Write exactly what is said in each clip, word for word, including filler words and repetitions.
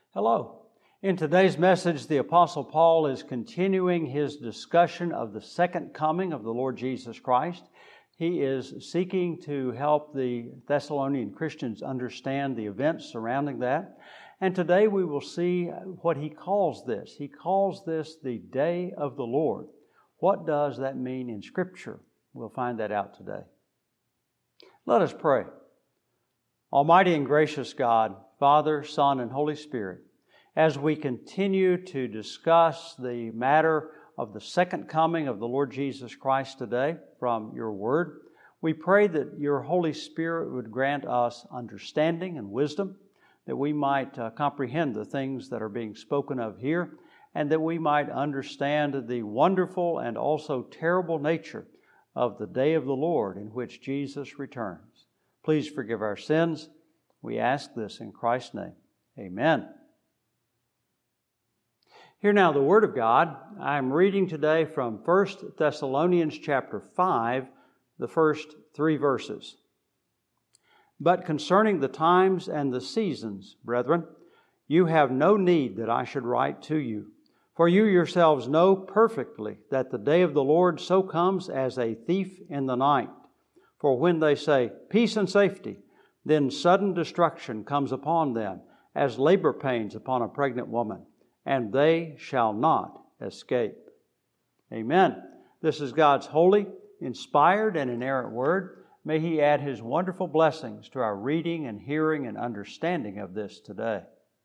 Hello. In today's message, the Apostle Paul is continuing his discussion of the second coming of the Lord Jesus Christ. He is seeking to help the Thessalonian Christians understand the events surrounding that. And today we will see what he calls this. He calls this the day of the Lord. What does that mean in Scripture? We'll find that out today. Let us pray. Almighty and gracious God, Father, Son, and Holy Spirit, as we continue to discuss the matter of the second coming of the Lord Jesus Christ today from your Word, we pray that your Holy Spirit would grant us understanding and wisdom, that we might uh, comprehend the things that are being spoken of here, and that we might understand the wonderful and also terrible nature of the day of the Lord in which Jesus returns. Please forgive our sins. We ask this in Christ's name. Amen. Hear now the Word of God. I am reading today from First Thessalonians chapter five, the first three verses. But concerning the times and the seasons, brethren, you have no need that I should write to you. For you yourselves know perfectly that the day of the Lord so comes as a thief in the night. For when they say, peace and safety, then sudden destruction comes upon them, as labor pains upon a pregnant woman, and they shall not escape. Amen. This is God's holy, inspired, and inerrant Word. May He add His wonderful blessings to our reading and hearing and understanding of this today.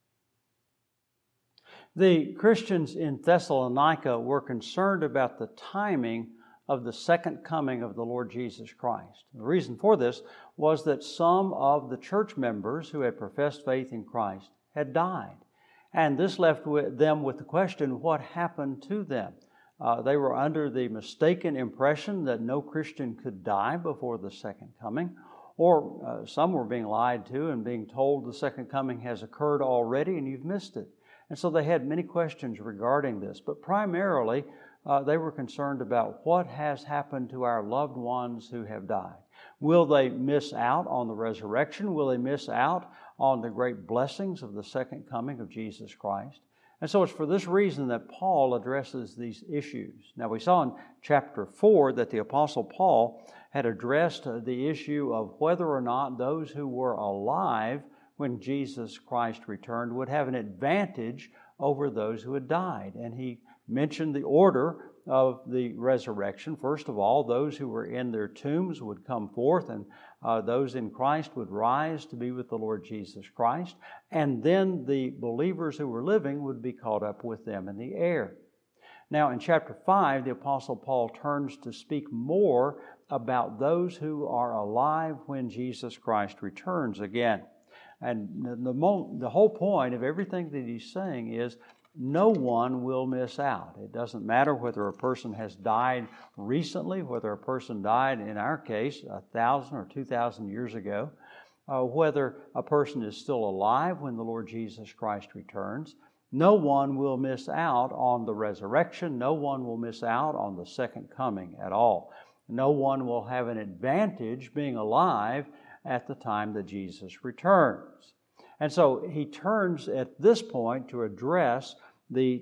The Christians in Thessalonica were concerned about the timing of the second coming of the Lord Jesus Christ. The reason for this was that some of the church members who had professed faith in Christ had died. And this left with them with the question, what happened to them? Uh, they were under the mistaken impression that no Christian could die before the second coming, or uh, some were being lied to and being told the second coming has occurred already and you've missed it. And so they had many questions regarding this, but primarily uh, they were concerned about what has happened to our loved ones who have died. Will they miss out on the resurrection? Will they miss out on the great blessings of the second coming of Jesus Christ? And so it's for this reason that Paul addresses these issues. Now we saw in chapter four that the Apostle Paul had addressed the issue of whether or not those who were alive when Jesus Christ returned would have an advantage over those who had died. And he mentioned the order of the resurrection. First of all, those who were in their tombs would come forth, and uh, those in Christ would rise to be with the Lord Jesus Christ. And then the believers who were living would be caught up with them in the air. Now, in chapter five, the Apostle Paul turns to speak more about those who are alive when Jesus Christ returns again. And the, the, the whole point of everything that he's saying is no one will miss out. It doesn't matter whether a person has died recently, whether a person died, in our case, a thousand or two thousand years ago, uh, whether a person is still alive when the Lord Jesus Christ returns. No one will miss out on the resurrection. No one will miss out on the second coming at all. No one will have an advantage being alive at the time that Jesus returns. And so he turns at this point to address the,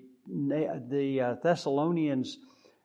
the uh, Thessalonians'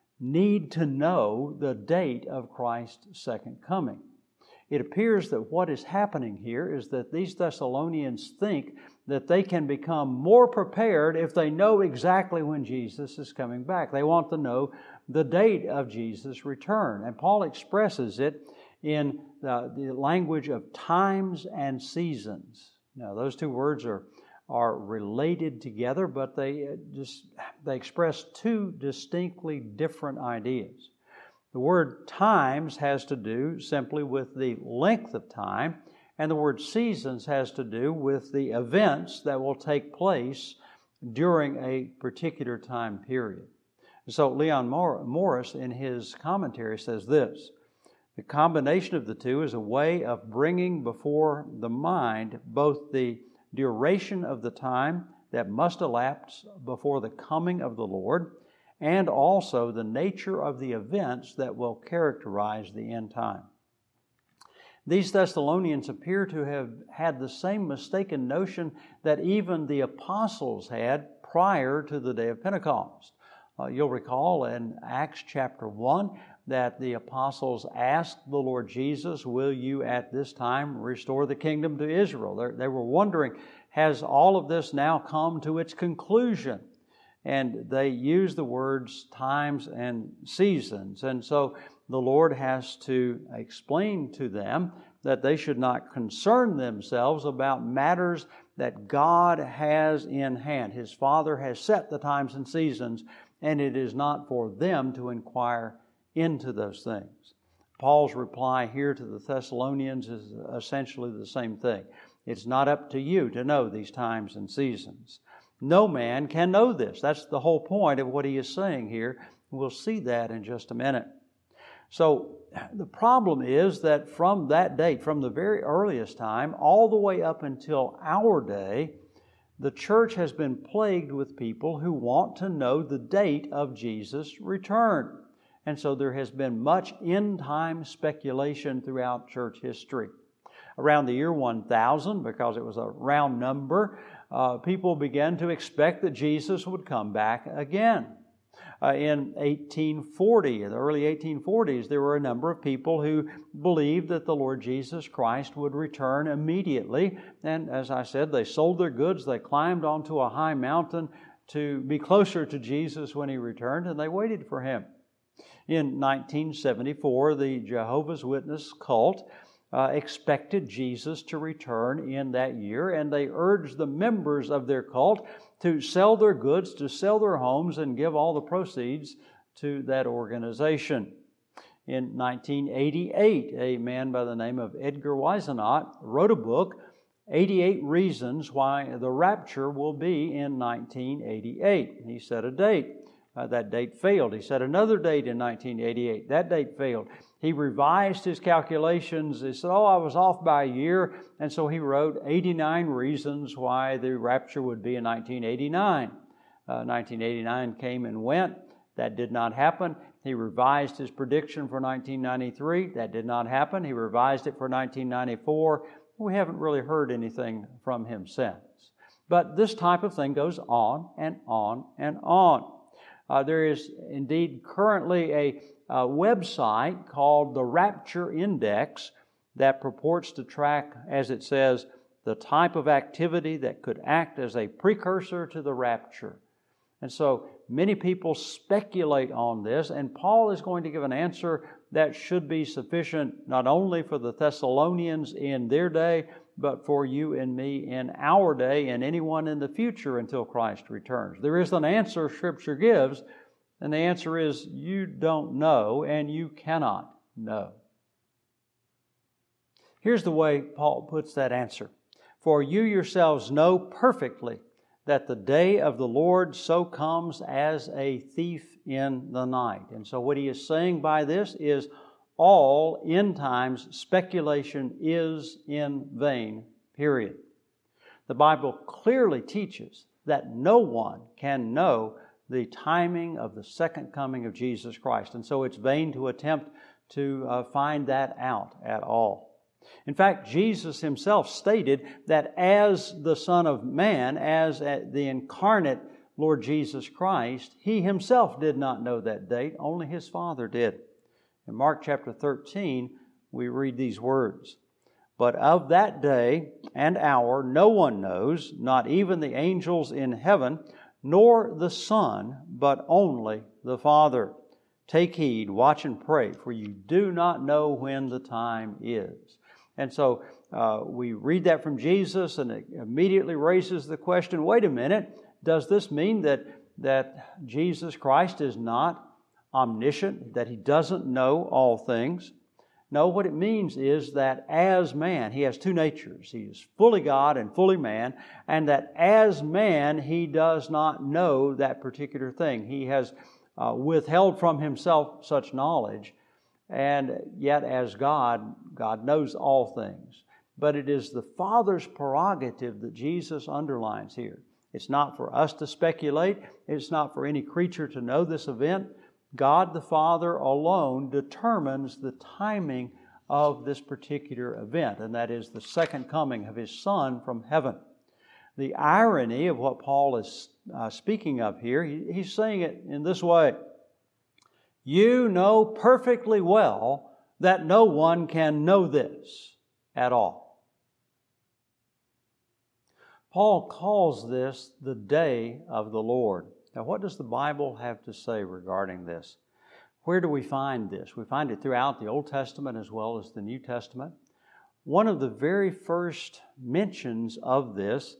need to know the date of Christ's second coming. It appears that what is happening here is that these Thessalonians think that they can become more prepared if they know exactly when Jesus is coming back. They want to know the date of Jesus' return. And Paul expresses it in the, the language of times and seasons. Now, those two words are, are related together, but they just they express two distinctly different ideas. The word times has to do simply with the length of time, and the word seasons has to do with the events that will take place during a particular time period. So Leon Morris, in his commentary, says this: the combination of the two is a way of bringing before the mind both the duration of the time that must elapse before the coming of the Lord, and also the nature of the events that will characterize the end time. These Thessalonians appear to have had the same mistaken notion that even the apostles had prior to the day of Pentecost. Uh, you'll recall in Acts chapter one that the apostles asked the Lord Jesus, will you at this time restore the kingdom to Israel? They're, they were wondering, has all of this now come to its conclusion? And they use the words times and seasons. And so the Lord has to explain to them that they should not concern themselves about matters that God has in hand. His Father has set the times and seasons, and it is not for them to inquire into those things. Paul's reply here to the Thessalonians is essentially the same thing. It's not up to you to know these times and seasons. No man can know this. That's the whole point of what he is saying here. We'll see that in just a minute. So the problem is that from that date, from the very earliest time, all the way up until our day, the church has been plagued with people who want to know the date of Jesus' return. And so there has been much end-time speculation throughout church history. Around the year one thousand, because it was a round number, uh, people began to expect that Jesus would come back again. Uh, in eighteen forty, in the early eighteen forties, there were a number of people who believed that the Lord Jesus Christ would return immediately. And as I said, they sold their goods, they climbed onto a high mountain to be closer to Jesus when He returned, and they waited for Him. In nineteen seventy-four, the Jehovah's Witness cult uh, expected Jesus to return in that year, and they urged the members of their cult to sell their goods, to sell their homes, and give all the proceeds to that organization. In nineteen eighty-eight, a man by the name of Edgar Whisenant wrote a book, eighty-eight Reasons Why the Rapture Will Be in nineteen eighty-eight. He set a date. Uh, that date failed. He set another date in nineteen eighty-eight. That date failed. He revised his calculations. He said, oh, I was off by a year. And so he wrote eighty-nine reasons why the rapture would be in nineteen eighty-nine. Uh, nineteen eighty-nine came and went. That did not happen. He revised his prediction for nineteen ninety-three. That did not happen. He revised it for nineteen ninety-four. We haven't really heard anything from him since. But this type of thing goes on and on and on. Uh, there is indeed currently a, a website called the Rapture Index that purports to track, as it says, the type of activity that could act as a precursor to the rapture. And so many people speculate on this, and Paul is going to give an answer that should be sufficient not only for the Thessalonians in their day, but for you and me in our day and anyone in the future until Christ returns. There is an answer Scripture gives, and the answer is you don't know and you cannot know. Here's the way Paul puts that answer. For you yourselves know perfectly that the day of the Lord so comes as a thief in the night. And so what he is saying by this is all end times speculation is in vain, period. The Bible clearly teaches that no one can know the timing of the second coming of Jesus Christ. And so it's vain to attempt to uh, find that out at all. In fact, Jesus Himself stated that as the Son of Man, as the incarnate Lord Jesus Christ, He Himself did not know that date, only His Father did. In Mark chapter thirteen, we read these words, "But of that day and hour no one knows, not even the angels in heaven, nor the Son, but only the Father. Take heed, watch and pray, for you do not know when the time is." And so uh, we read that from Jesus, and it immediately raises the question, wait a minute, does this mean that, that Jesus Christ is not omniscient, that He doesn't know all things? No, what it means is that as man, He has two natures. He is fully God and fully man, and that as man, He does not know that particular thing. He has uh, withheld from Himself such knowledge, and yet as God, God knows all things. But it is the Father's prerogative that Jesus underlines here. It's not for us to speculate. It's not for any creature to know this event. God the Father alone determines the timing of this particular event, and that is the second coming of His Son from heaven. The irony of what Paul is uh, speaking of here, he, he's saying it in this way. You know perfectly well that no one can know this at all. Paul calls this the day of the Lord. Now, what does the Bible have to say regarding this? Where do we find this? We find it throughout the Old Testament as well as the New Testament. One of the very first mentions of this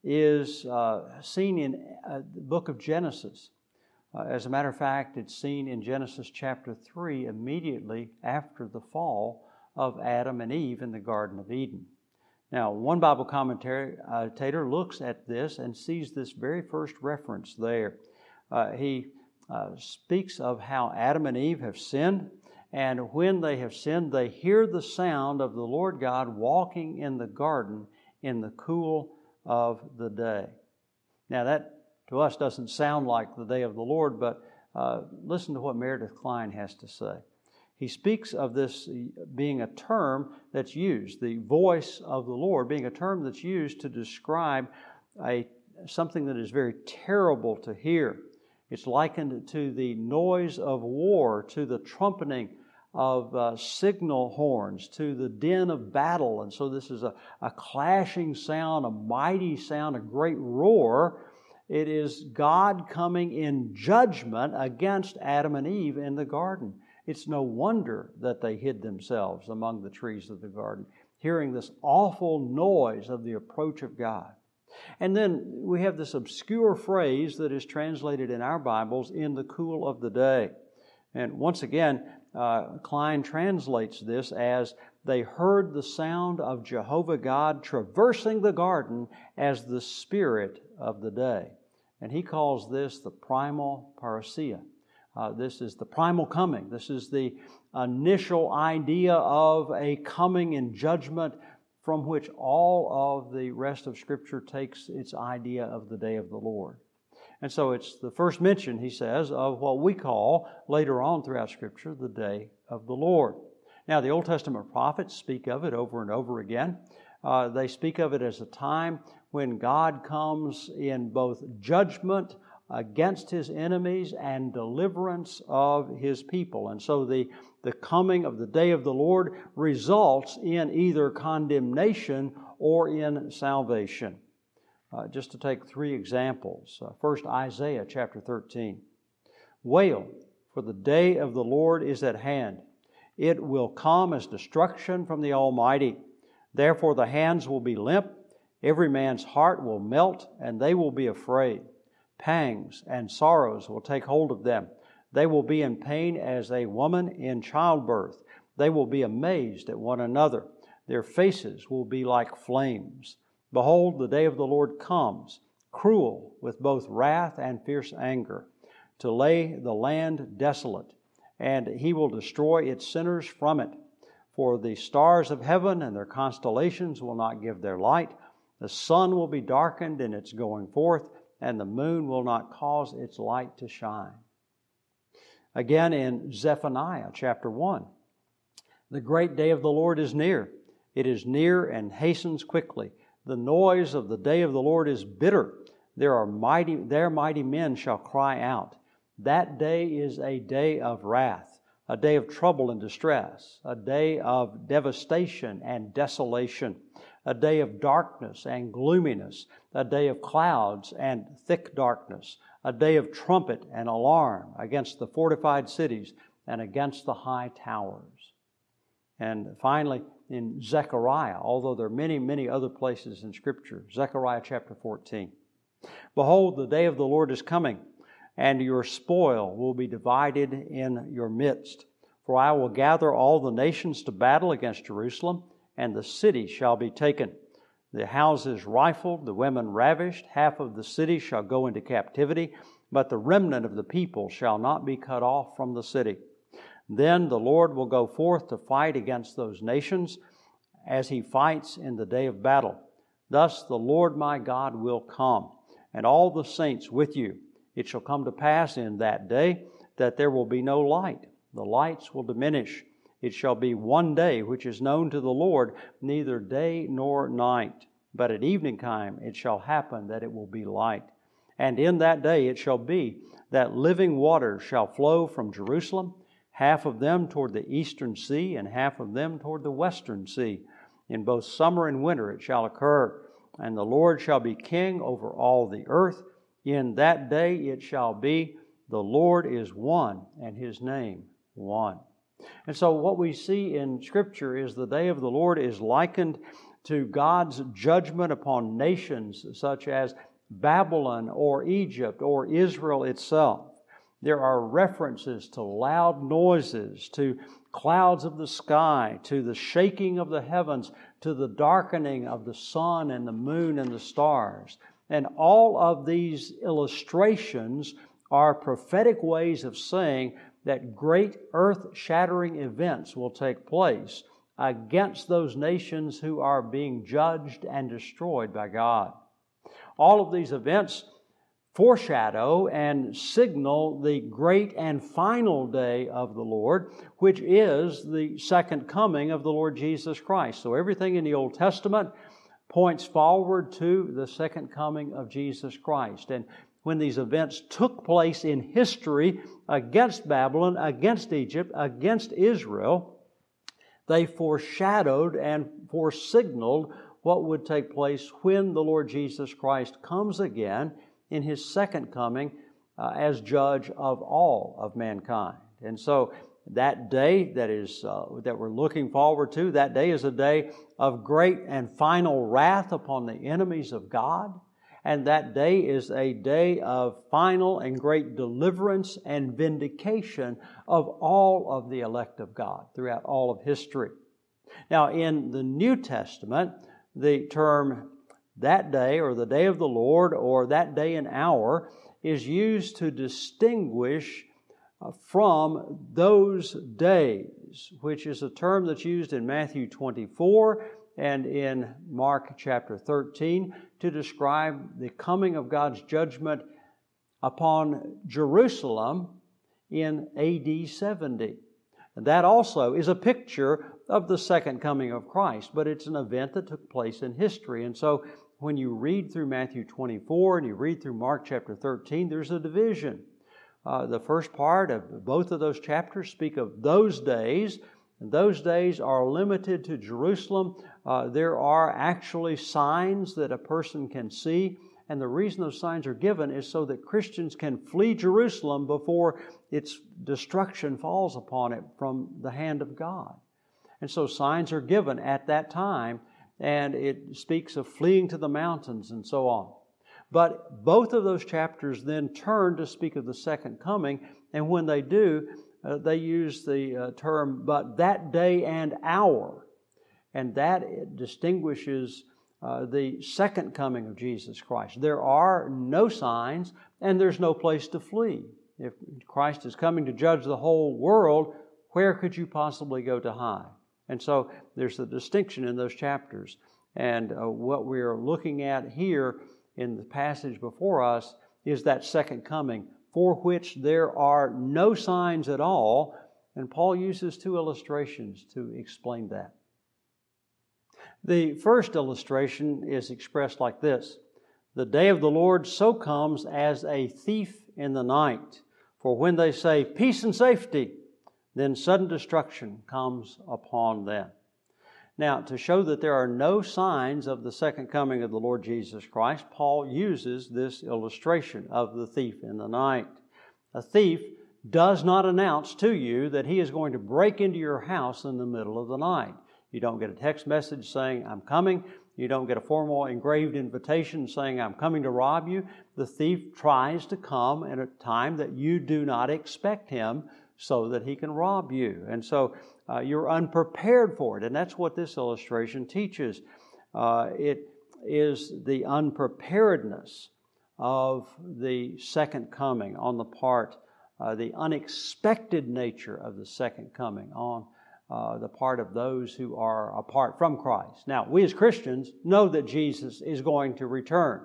is uh, seen in uh, the book of Genesis. Uh, as a matter of fact, it's seen in Genesis chapter three immediately after the fall of Adam and Eve in the Garden of Eden. Now, one Bible commentator looks at this and sees this very first reference there. Uh, he uh, speaks of how Adam and Eve have sinned, and when they have sinned, they hear the sound of the Lord God walking in the garden in the cool of the day. Now, that to us doesn't sound like the day of the Lord, but uh, listen to what Meredith Kline has to say. He speaks of this being a term that's used, the voice of the Lord, being a term that's used to describe a something that is very terrible to hear. It's likened to the noise of war, to the trumpeting of uh, signal horns, to the din of battle. And so this is a, a clashing sound, a mighty sound, a great roar. It is God coming in judgment against Adam and Eve in the garden. It's no wonder that they hid themselves among the trees of the garden, hearing this awful noise of the approach of God. And then we have this obscure phrase that is translated in our Bibles, in the cool of the day. And once again, uh, Kline translates this as they heard the sound of Jehovah God traversing the garden as the spirit of the day. And he calls this the primal parousia. Uh, this is the primal coming. This is the initial idea of a coming in judgment from which all of the rest of Scripture takes its idea of the day of the Lord. And so it's the first mention, he says, of what we call later on throughout Scripture the day of the Lord. Now, the Old Testament prophets speak of it over and over again. Uh, they speak of it as a time when God comes in both judgment against His enemies and deliverance of His people. And so the, the coming of the day of the Lord results in either condemnation or in salvation. Uh, just to take three examples. Uh, first, Isaiah chapter thirteen. Wail, for the day of the Lord is at hand. It will come as destruction from the Almighty. Therefore the hands will be limp, every man's heart will melt, and they will be afraid. Pangs and sorrows will take hold of them. They will be in pain as a woman in childbirth. They will be amazed at one another. Their faces will be like flames. Behold, the day of the Lord comes, cruel with both wrath and fierce anger, to lay the land desolate, and He will destroy its sinners from it. For the stars of heaven and their constellations will not give their light. The sun will be darkened in its going forth, and the moon will not cause its light to shine. Again in Zephaniah chapter one, the great day of the Lord is near. It is near and hastens quickly. The noise of the day of the Lord is bitter. There are mighty, their mighty men shall cry out. That day is a day of wrath, a day of trouble and distress, a day of devastation and desolation, a day of darkness and gloominess, a day of clouds and thick darkness, a day of trumpet and alarm against the fortified cities and against the high towers. And finally, in Zechariah, although there are many, many other places in Scripture, Zechariah chapter fourteen. Behold, the day of the Lord is coming, and your spoil will be divided in your midst. For I will gather all the nations to battle against Jerusalem, and the city shall be taken. The houses rifled, the women ravished, half of the city shall go into captivity, but the remnant of the people shall not be cut off from the city. Then the Lord will go forth to fight against those nations as He fights in the day of battle. Thus the Lord my God will come, and all the saints with you. It shall come to pass in that day that there will be no light. The lights will diminish. It shall be one day which is known to the Lord, neither day nor night. But at evening time it shall happen that it will be light. And in that day it shall be that living waters shall flow from Jerusalem, half of them toward the eastern sea, and half of them toward the western sea. In both summer and winter it shall occur. And the Lord shall be king over all the earth. In that day it shall be, the Lord is one, and His name one. And so what we see in Scripture is the day of the Lord is likened to God's judgment upon nations such as Babylon or Egypt or Israel itself. There are references to loud noises, to clouds of the sky, to the shaking of the heavens, to the darkening of the sun and the moon and the stars. And all of these illustrations are prophetic ways of saying that great earth-shattering events will take place against those nations who are being judged and destroyed by God. All of these events foreshadow and signal the great and final day of the Lord, which is the second coming of the Lord Jesus Christ. So everything in the Old Testament points forward to the second coming of Jesus Christ. And when these events took place in history against Babylon, against Egypt, against Israel, they foreshadowed and foresignaled what would take place when the Lord Jesus Christ comes again in His second coming uh, as judge of all of mankind. And so that day that is uh, that we're looking forward to, that day is a day of great and final wrath upon the enemies of God. And that day is a day of final and great deliverance and vindication of all of the elect of God throughout all of history. Now, in the New Testament, the term that day or the day of the Lord or that day and hour is used to distinguish from those days, which is a term that's used in Matthew twenty-four and in Mark chapter thirteen to describe the coming of God's judgment upon Jerusalem in A D seventy. And that also is a picture of the second coming of Christ, but it's an event that took place in history. And so when you read through Matthew twenty-four and you read through Mark chapter thirteen, there's a division. Uh, the first part of both of those chapters speak of those days, and those days are limited to Jerusalem. Uh, there are actually signs that a person can see, and the reason those signs are given is so that Christians can flee Jerusalem before its destruction falls upon it from the hand of God. And so signs are given at that time, and it speaks of fleeing to the mountains and so on. But both of those chapters then turn to speak of the second coming, and when they do, uh, they use the uh, term, but that day and hour, and that distinguishes uh, the second coming of Jesus Christ. There are no signs, and there's no place to flee. If Christ is coming to judge the whole world, where could you possibly go to hide? And so there's a distinction in those chapters. And uh, what we're looking at here in the passage before us is that second coming, for which there are no signs at all. And Paul uses two illustrations to explain that. The first illustration is expressed like this: the day of the Lord so comes as a thief in the night. For when they say peace and safety, then sudden destruction comes upon them. Now, to show that there are no signs of the second coming of the Lord Jesus Christ, Paul uses this illustration of the thief in the night. A thief does not announce to you that he is going to break into your house in the middle of the night. You don't get a text message saying, I'm coming. You don't get a formal engraved invitation saying, I'm coming to rob you. The thief tries to come at a time that you do not expect him so that he can rob you. And so uh, you're unprepared for it. And that's what this illustration teaches. Uh, it is the unpreparedness of the second coming on the part, uh, the unexpected nature of the second coming on uh, the part of those who are apart from Christ. Now, we as Christians know that Jesus is going to return.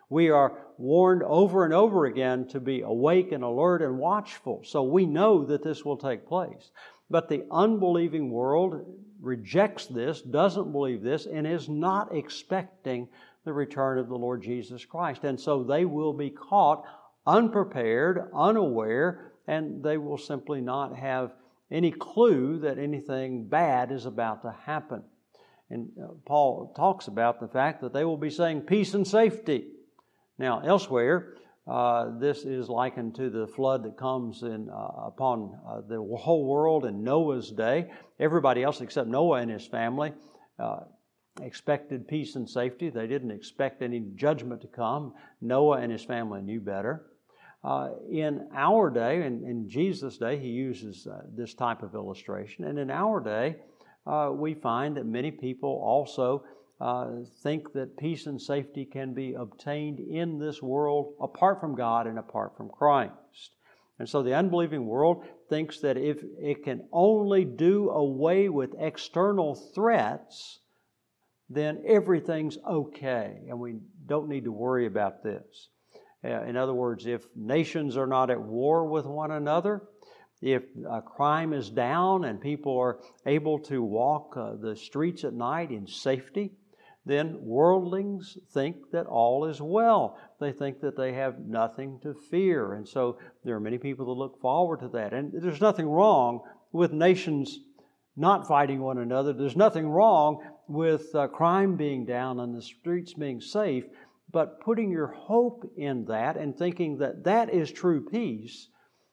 We are warned over and over again to be awake and alert and watchful. So we know that this will take place. But the unbelieving world rejects this, doesn't believe this, and is not expecting the return of the Lord Jesus Christ. And so they will be caught unprepared, unaware, and they will simply not have any clue that anything bad is about to happen. And Paul talks about the fact that they will be saying peace and safety. Now, elsewhere, uh, this is likened to the flood that comes in uh, upon uh, the whole world in Noah's day. Everybody else except Noah and his family uh, expected peace and safety. They didn't expect any judgment to come. Noah and his family knew better. Uh, in our day, and in Jesus' day, he uses uh, this type of illustration. And in our day, uh, we find that many people also uh, think that peace and safety can be obtained in this world apart from God and apart from Christ. And so the unbelieving world thinks that if it can only do away with external threats, then everything's okay, and we don't need to worry about this. Uh, in other words, if nations are not at war with one another, if uh, crime is down and people are able to walk uh, the streets at night in safety, then worldlings think that all is well. They think that they have nothing to fear. And so there are many people that look forward to that. And there's nothing wrong with nations not fighting one another. There's nothing wrong with uh, crime being down and the streets being safe. But putting your hope in that and thinking that that is true peace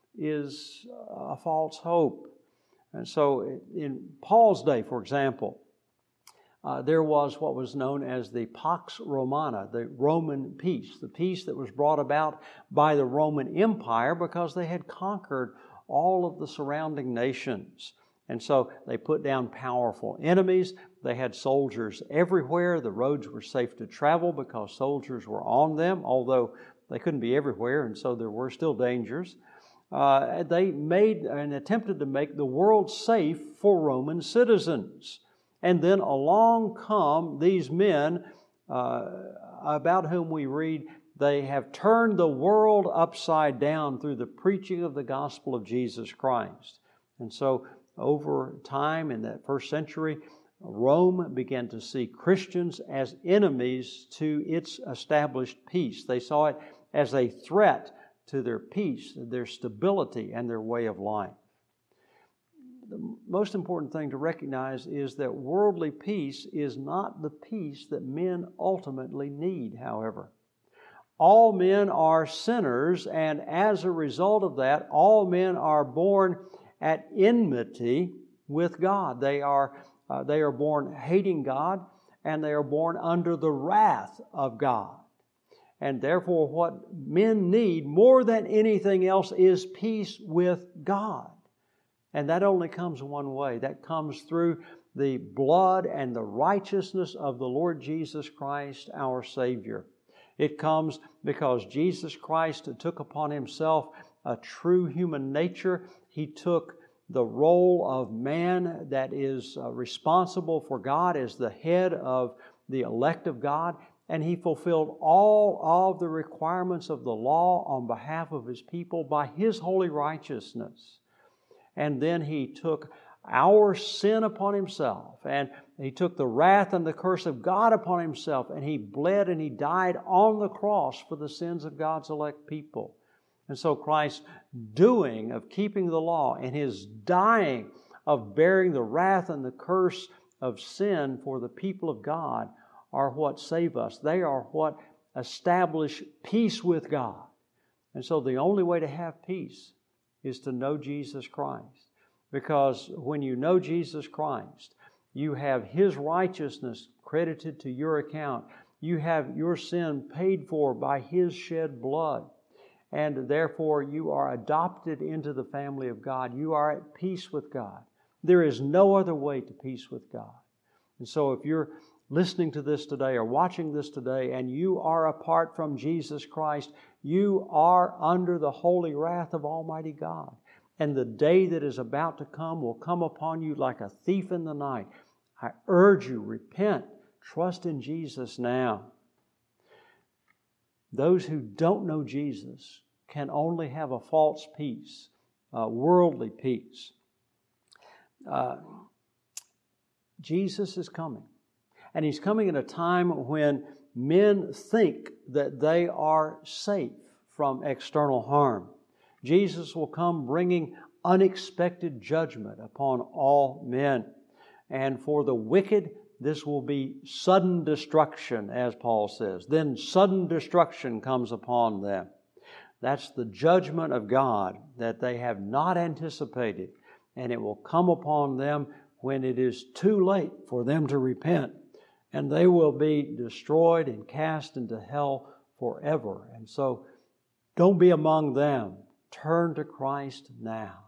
is a false hope. And so in Paul's day, for example, uh, there was what was known as the Pax Romana, the Roman peace, the peace that was brought about by the Roman Empire because they had conquered all of the surrounding nations. And so they put down powerful enemies. They had soldiers everywhere. The roads were safe to travel because soldiers were on them, although they couldn't be everywhere, and so there were still dangers. Uh, they made and attempted to make the world safe for Roman citizens. And then along come these men uh, about whom we read, they have turned the world upside down through the preaching of the gospel of Jesus Christ. And so over time in that first century, Rome began to see Christians as enemies to its established peace. They saw it as a threat to their peace, their stability, and their way of life. The most important thing to recognize is that worldly peace is not the peace that men ultimately need, however. All men are sinners, and as a result of that, all men are born at enmity with God. They are, uh, they are born hating God, and they are born under the wrath of God. And therefore, what men need more than anything else is peace with God. And that only comes one way. That comes through the blood and the righteousness of the Lord Jesus Christ, our Savior. It comes because Jesus Christ took upon Himself a true human nature. He took the role of man that is uh, responsible for God as the head of the elect of God, and He fulfilled all of the requirements of the law on behalf of His people by His holy righteousness. And then He took our sin upon Himself, and He took the wrath and the curse of God upon Himself, and He bled and He died on the cross for the sins of God's elect people. And so Christ's doing of keeping the law and His dying of bearing the wrath and the curse of sin for the people of God are what save us. They are what establish peace with God. And so the only way to have peace is to know Jesus Christ. Because when you know Jesus Christ, you have His righteousness credited to your account. You have your sin paid for by His shed blood. And therefore you are adopted into the family of God. You are at peace with God. There is no other way to peace with God. And so if you're listening to this today or watching this today and you are apart from Jesus Christ, you are under the holy wrath of Almighty God. And the day that is about to come will come upon you like a thief in the night. I urge you, repent, trust in Jesus now. Those who don't know Jesus can only have a false peace, a worldly peace. Uh, Jesus is coming. And He's coming at a time when men think that they are safe from external harm. Jesus will come bringing unexpected judgment upon all men. And for the wicked, this will be sudden destruction, as Paul says. Then sudden destruction comes upon them. That's the judgment of God that they have not anticipated. And it will come upon them when it is too late for them to repent. And they will be destroyed and cast into hell forever. And so, don't be among them. Turn to Christ now.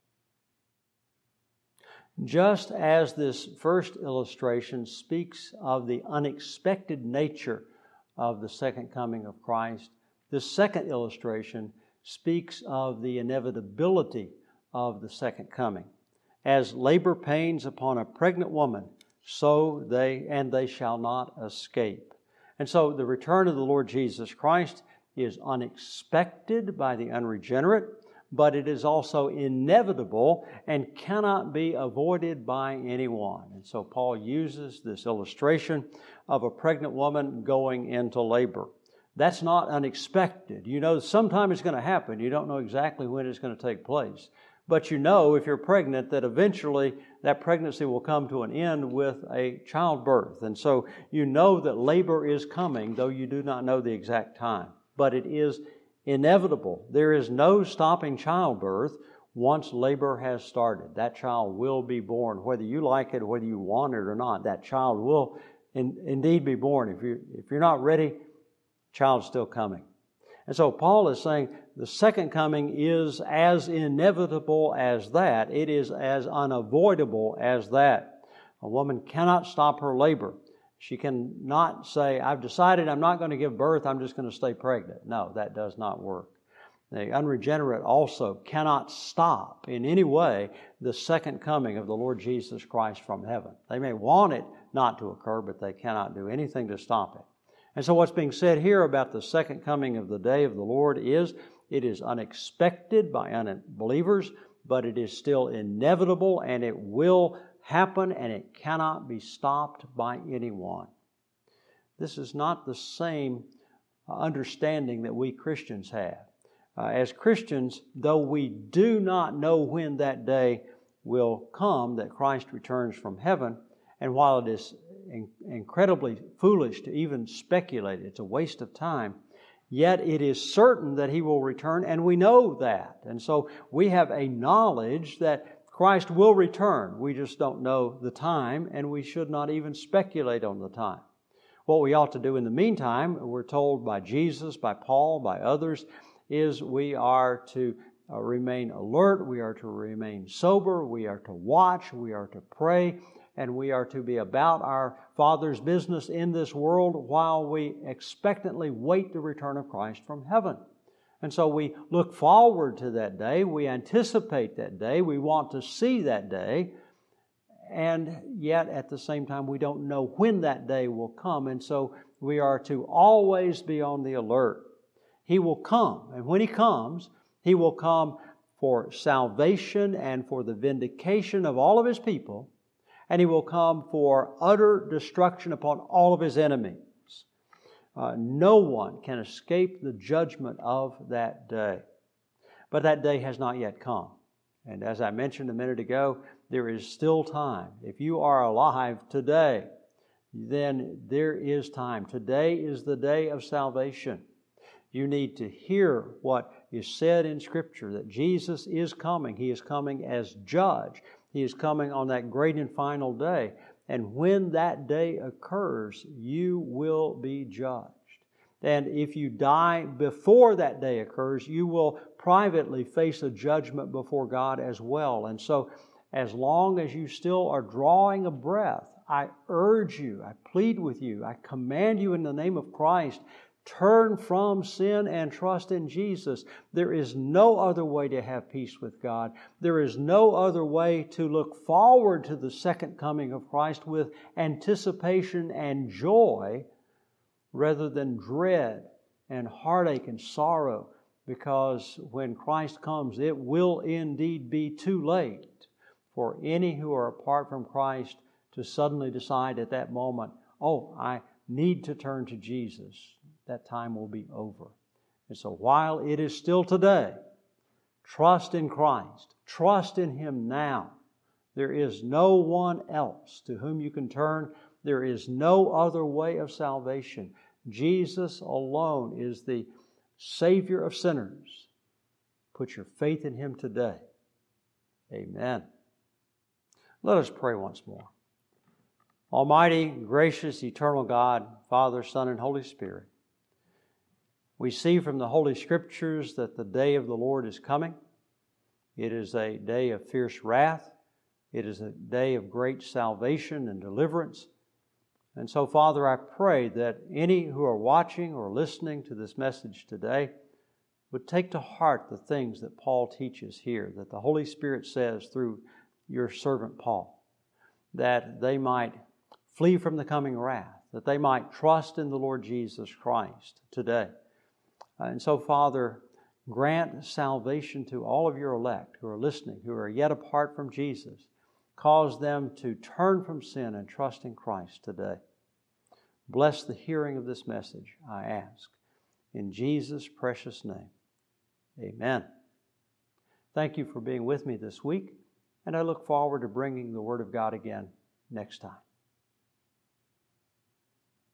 Just as this first illustration speaks of the unexpected nature of the second coming of Christ, this second illustration speaks of the inevitability of the second coming. As labor pains upon a pregnant woman, so they, and they shall not escape. And so the return of the Lord Jesus Christ is unexpected by the unregenerate, but it is also inevitable and cannot be avoided by anyone. And so Paul uses this illustration of a pregnant woman going into labor. That's not unexpected. You know, sometime it's going to happen. You don't know exactly when it's going to take place. But you know, if you're pregnant, that eventually that pregnancy will come to an end with a childbirth. And so you know that labor is coming, though you do not know the exact time. But it is inevitable. There is no stopping childbirth once labor has started. That child will be born, whether you like it or whether you want it or not. That child will in, indeed be born. If you if you're not ready, child's still coming. And so Paul is saying the second coming is as inevitable as that. It is as unavoidable as that. A woman cannot stop her labor. She cannot say, I've decided I'm not going to give birth, I'm just going to stay pregnant. No, that does not work. The unregenerate also cannot stop in any way the second coming of the Lord Jesus Christ from heaven. They may want it not to occur, but they cannot do anything to stop it. And so what's being said here about the second coming of the day of the Lord is it is unexpected by unbelievers, but it is still inevitable and it will happen and it cannot be stopped by anyone. This is not the same understanding that we Christians have. Uh, as Christians, though we do not know when that day will come, that Christ returns from heaven, and while it is in- incredibly foolish to even speculate, it's a waste of time, yet it is certain that He will return, and we know that. And so we have a knowledge that Christ will return. We just don't know the time, and we should not even speculate on the time. What we ought to do in the meantime, we're told by Jesus, by Paul, by others, is we are to uh, remain alert, we are to remain sober, we are to watch, we are to pray, and we are to be about our Father's business in this world while we expectantly wait the return of Christ from heaven. And so we look forward to that day, we anticipate that day, we want to see that day, and yet at the same time we don't know when that day will come, and so we are to always be on the alert. He will come, and when He comes, He will come for salvation and for the vindication of all of His people, and He will come for utter destruction upon all of His enemies. Uh, no one can escape the judgment of that day. But that day has not yet come. And as I mentioned a minute ago, there is still time. If you are alive today, then there is time. Today is the day of salvation. You need to hear what is said in Scripture, that Jesus is coming. He is coming as judge. He is coming on that great and final day. And when that day occurs, you will be judged. And if you die before that day occurs, you will privately face a judgment before God as well. And so, as long as you still are drawing a breath, I urge you, I plead with you, I command you in the name of Christ, turn from sin and trust in Jesus. There is no other way to have peace with God. There is no other way to look forward to the second coming of Christ with anticipation and joy rather than dread and heartache and sorrow, because when Christ comes, it will indeed be too late for any who are apart from Christ to suddenly decide at that moment, oh, I need to turn to Jesus. That time will be over. And so while it is still today, trust in Christ. Trust in Him now. There is no one else to whom you can turn. There is no other way of salvation. Jesus alone is the Savior of sinners. Put your faith in Him today. Amen. Let us pray once more. Almighty, gracious, eternal God, Father, Son, and Holy Spirit, we see from the Holy Scriptures that the day of the Lord is coming. It is a day of fierce wrath. It is a day of great salvation and deliverance. And so, Father, I pray that any who are watching or listening to this message today would take to heart the things that Paul teaches here, that the Holy Spirit says through your servant Paul, that they might flee from the coming wrath, that they might trust in the Lord Jesus Christ today. And so, Father, grant salvation to all of your elect who are listening, who are yet apart from Jesus. Cause them to turn from sin and trust in Christ today. Bless the hearing of this message, I ask. In Jesus' precious name, amen. Thank you for being with me this week, and I look forward to bringing the Word of God again next time.